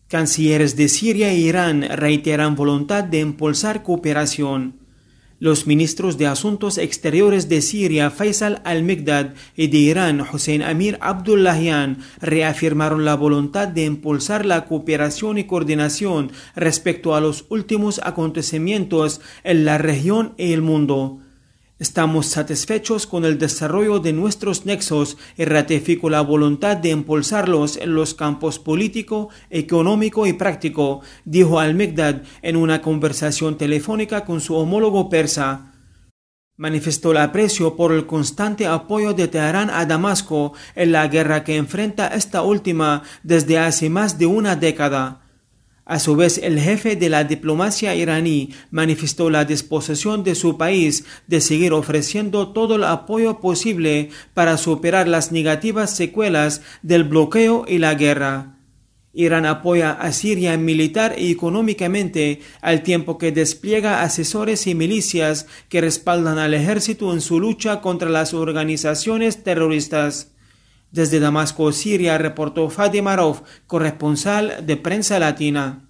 Cancilleres de Siria e Irán reiteran voluntad de impulsar cooperación. Los ministros de Asuntos Exteriores de Siria, Faisal al-Mikdad, y de Irán, Hossein Amir Abdullahian, reafirmaron la voluntad de impulsar la cooperación y coordinación respecto a los últimos acontecimientos en la región y el mundo. Estamos satisfechos con el desarrollo de nuestros nexos y ratifico la voluntad de impulsarlos en los campos político, económico y práctico, dijo al-Mikdad en una conversación telefónica con su homólogo persa. Manifestó el aprecio por el constante apoyo de Teherán a Damasco en la guerra que enfrenta esta última desde hace más de una década. A su vez, el jefe de la diplomacia iraní manifestó la disposición de su país de seguir ofreciendo todo el apoyo posible para superar las negativas secuelas del bloqueo y la guerra. Irán apoya a Siria militar y económicamente al tiempo que despliega asesores y milicias que respaldan al ejército en su lucha contra las organizaciones terroristas. Desde Damasco, Siria, reportó Fadi Marov, corresponsal de Prensa Latina.